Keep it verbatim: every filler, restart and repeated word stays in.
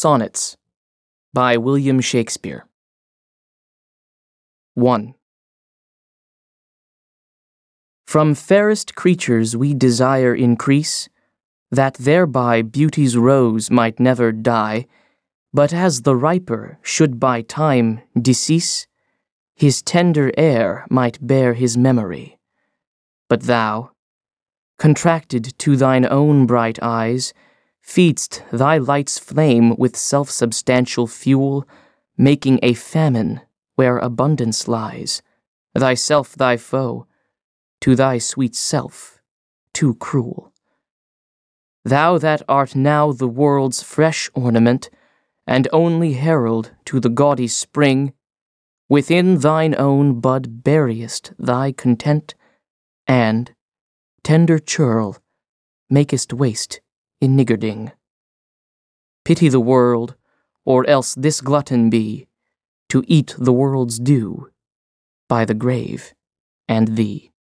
Sonnets by William Shakespeare. one. From fairest creatures we desire increase, that thereby beauty's rose might never die, but as the riper should by time decease, his tender air might bear his memory. But thou, contracted to thine own bright eyes, feed'st thy light's flame with self-substantial fuel, making a famine where abundance lies, thyself thy foe, to thy sweet self too cruel. Thou that art now the world's fresh ornament, and only herald to the gaudy spring, within thine own bud buryest thy content, and, tender churl, makest waste in niggarding. Pity the world, or else this glutton be, to eat the world's due, by the grave and thee.